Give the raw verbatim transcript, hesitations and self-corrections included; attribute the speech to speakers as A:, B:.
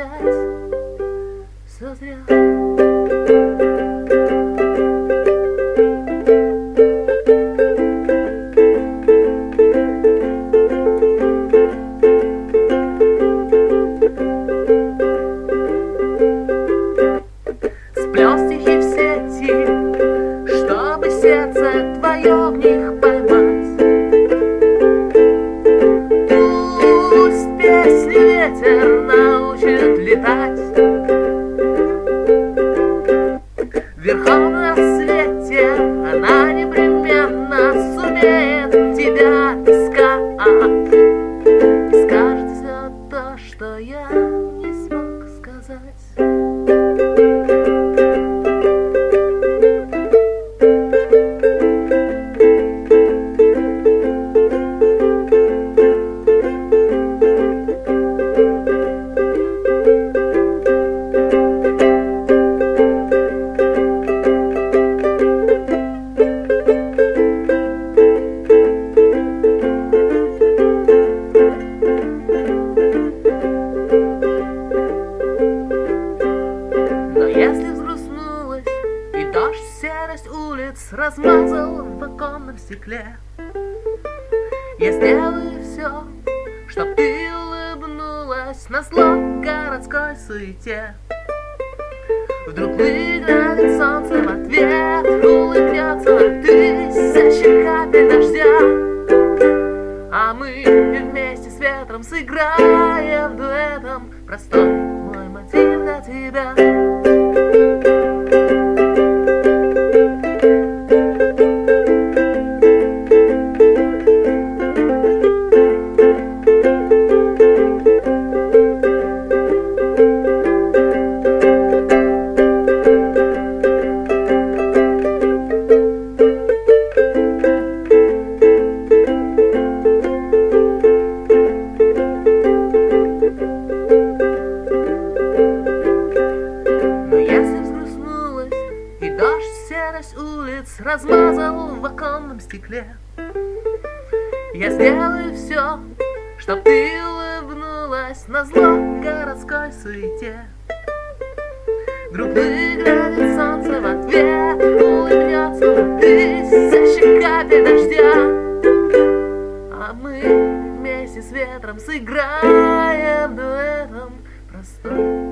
A: опять все зря. Сплел стихи в сети, чтобы сердце твое в них поймать. Пусть песню ветер научит летать. Верхом на рассвете она непременно сумеет тебя отыскать и скажет все то, что я не смог сказать. Если взгрустнулась и дождь серость улиц размазал в оконном стекле, я сделаю все, чтоб ты улыбнулась назло городской суете. Вдруг выглянет солнце в ответ, улыбнется на тысячи капель дождя, а мы вместе с ветром сыграем дуэтом простой мой мотив для тебя. Серость улиц размазал в оконном стекле, я сделаю все, чтоб ты улыбнулась назло городской суете. Вдруг выглянет солнце в ответ, улыбнется на тысячи капель дождя, а мы вместе с ветром сыграем дуэтом простой